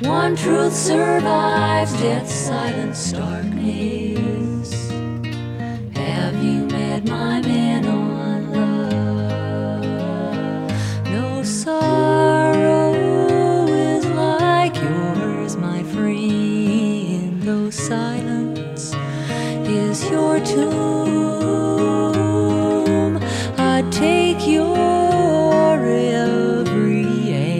One truth survives death's silent darkness. Have you met my man on love? No sorrow is like yours, my friend, though silence is your tune.